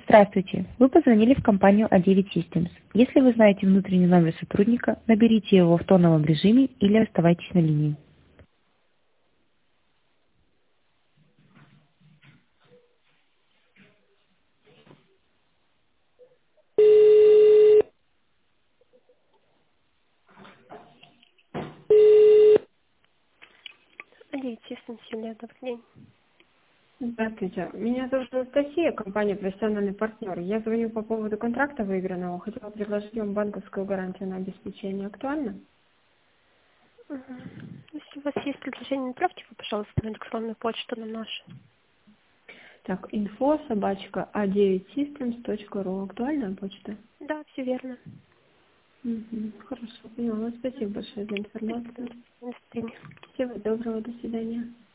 Здравствуйте. Вы позвонили в компанию A9 Systems. Если вы знаете внутренний номер сотрудника, наберите его в тоновом режиме или оставайтесь на линии. A9 Systems, Юлия, добрый день. Здравствуйте. Меня зовут Анастасия, компания «Профессиональный партнер». Я звоню по поводу контракта выигранного. Хотела предложить вам банковскую гарантию на обеспечение. Актуально? Если у вас есть предложение, направьте его, пожалуйста, на электронную почту на нашу. Так, info@a9systems.ru. Актуальная почта? Да, все верно. Хорошо, поняла. Спасибо большое за информацию. До свидания. Всего доброго, до свидания.